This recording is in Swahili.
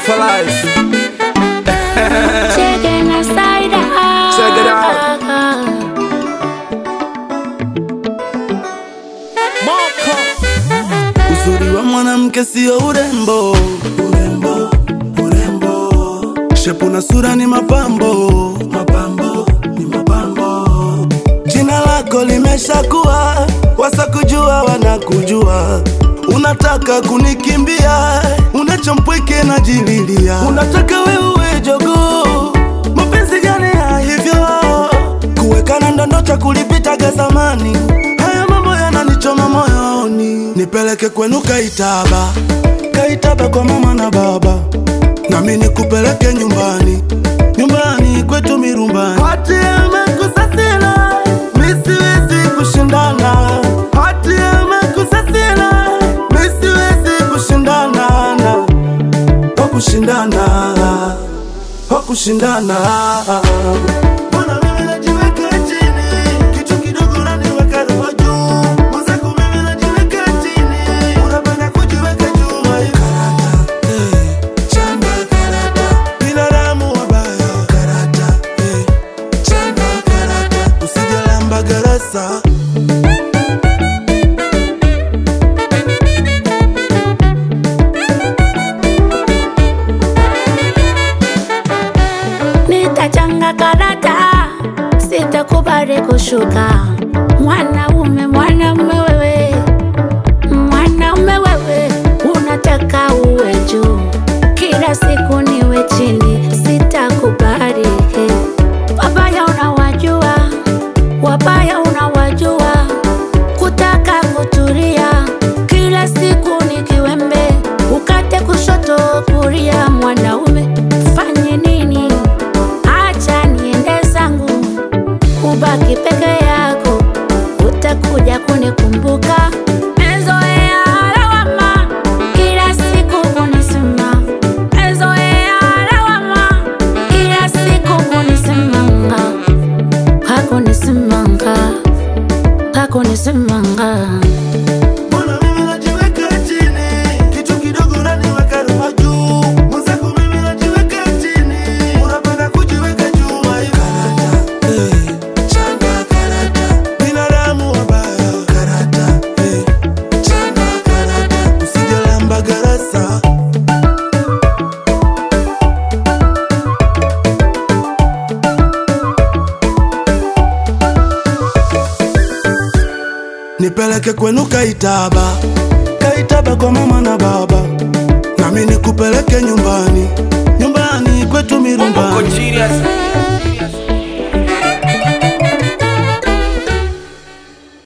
for life. Checking the side out. Check it out. Uzuri wa mwanamke sio urembo, urembo, urembo. Shepu na sura ni mapambo, mapambo, ni mapambo. Jina lako limeshakuwa, wasakujua wanakujua. Unataka kunikimbia, unachompweke na jililia. Unataka wewe jogoo, mapenzi gani ya hivyo? Kuwekana ndondo cha kulipitaga zamani. Haya mambo yananichoma moyoni. Nipeleke kwenu Kaitaba, Kaitaba kwa mama na baba. Nami nikupeleke nyumbani, nyumbani kwetu Mirumbani. Hati amekusasila, misiwezi kushindana. Hati amekusasila, misiwezi kushindana. Wakushindana, wakushindana. Mbona mimi najiweka chini, kitu kidogo unaniweka roho juu. Mwenzako mimi najiweka chini, unapenda kujiweka juu. Karata, chamba karata, binadamu wabaya. Karata, chamba karata, usijalamba garasa. Nitachanga karata, sitakubali kushuka. Mwanaume wewe, mwanaume wewe, unataka uwe juu, kila siku niwe chini, sitakubali. Wabaya unawajua, wabaya unawajua, kutaka kutulia, kila siku ni kiwembe, ukate kushoto kulia. Mwanaume fanye nini? Acha niende zangu, ubaki peke yako, utakuja kunikumbuka. Mezoea lawama, kila siku kunisema. Mezoea lawama, kila siku kunisemanga. Hakunisemanga, hakunisemanga. Mbona mimi najiweka chini, kitu kidogo unaniweka roho juu. Mwenzako mimi najiweka chini, unapenda kujiweka juu. Karata, changa karata, binadamu wabaya. Karata, changa karata, usijalamba garasa. Nipeleke kwenu Kaitaba, Kaitaba kwa mama na baba. Nami nikupeleke nyumbani, nyumbani kwetu Mirumbani. Serious.